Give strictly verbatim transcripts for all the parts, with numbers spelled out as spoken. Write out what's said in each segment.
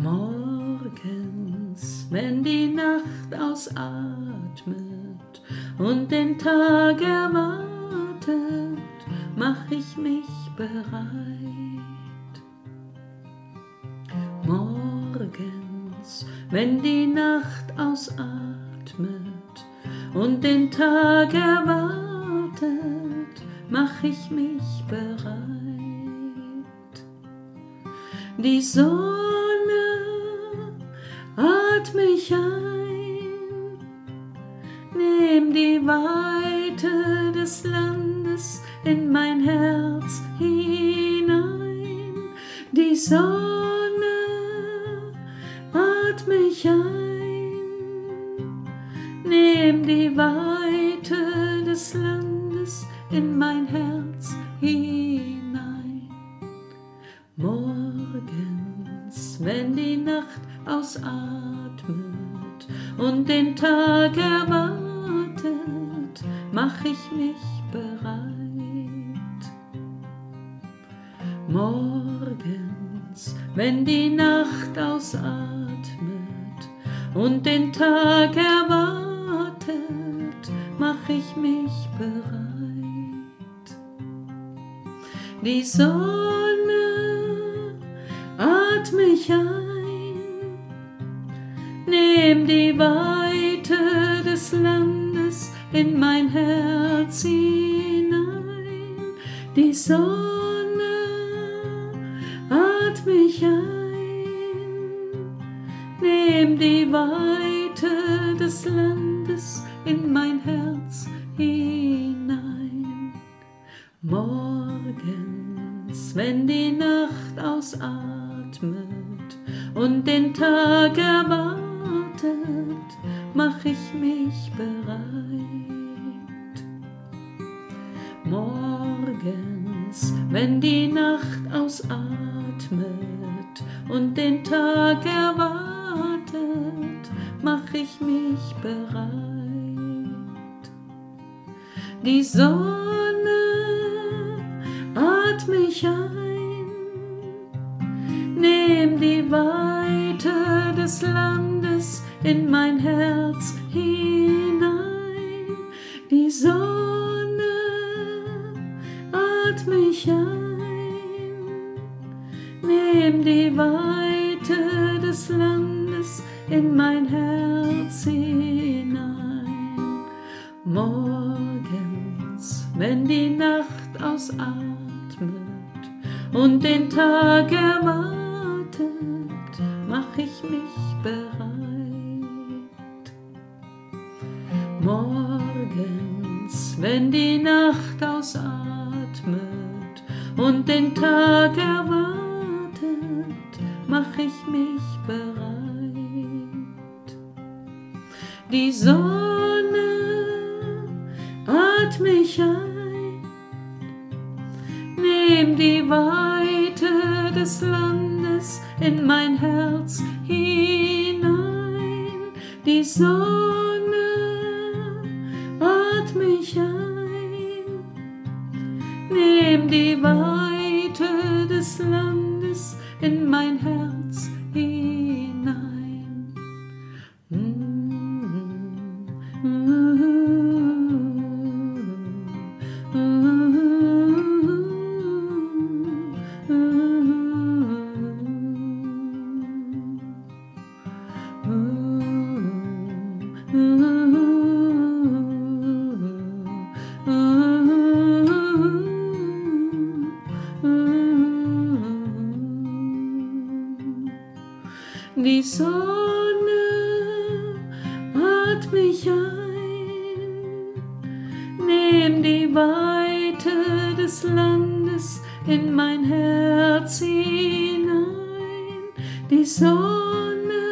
Morgens, wenn die Nacht ausatmet und den Tag erwartet, mach ich mich bereit. Morgens, wenn die Nacht ausatmet und den Tag erwartet, mach ich mich bereit. Die Sonne atme ich ein, nehm die Weite des Landes in mein Herz hinein. Die Sonne atme ich ein, nehm die Weite des Landes in mein Herz hinein. Morgens, wenn die Nacht ausatmet und den Tag erwartet, mach ich mich bereit. Morgens, wenn die Nacht ausatmet und den Tag erwartet, mach ich mich bereit. Die Sonne atme ich ein, nehm die Weite des Landes in mein Herz hinein. Die Sonne atme ich ein, nehm die Weite des Landes in mein Herz hinein. Morgens, wenn die Nacht ausatmet und den Tag erwartet, mach ich mich bereit. Morgens, wenn die Nacht ausatmet und den Tag erwartet, mach ich mich bereit. Die Sonne atme ich ein, nehm die Weite des Landes in mein Herz hinein. Die Sonne atme ich ein, nehm die Weite des Landes in mein Herz hinein. Morgens, wenn die Nacht ausatmet und den Tag erwartet, mach ich mich bereit. Morgens, wenn die Nacht ausatmet und den Tag erwartet, mach ich mich bereit. Die Sonne atme ich ein, nehm die Weite des Landes in mein Herz hinein. Die Sonne atme ich ein, nehm die Weite des Landes in mein Herz hinein. Die Sonne atme ich ein, nehm die Weite des Landes in mein Herz hinein. Die Sonne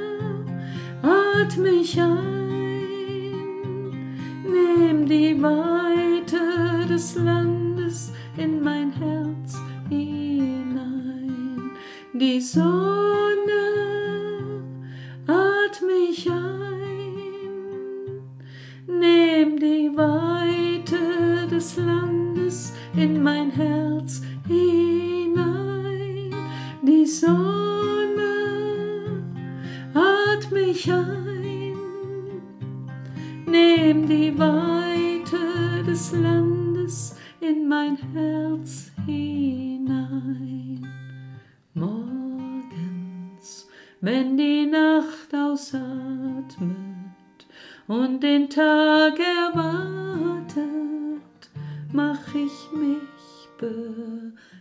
atme ich ein, nehm die Weite des Landes in mein Herz hinein. Die Sonne atme ich ein, nehm die Weite des Landes in mein Herz hinein. Die Sonne mich ein, nehm die Weite des Landes in mein Herz hinein. Morgens, wenn die Nacht ausatmet und den Tag erwartet, mach ich mich bereit.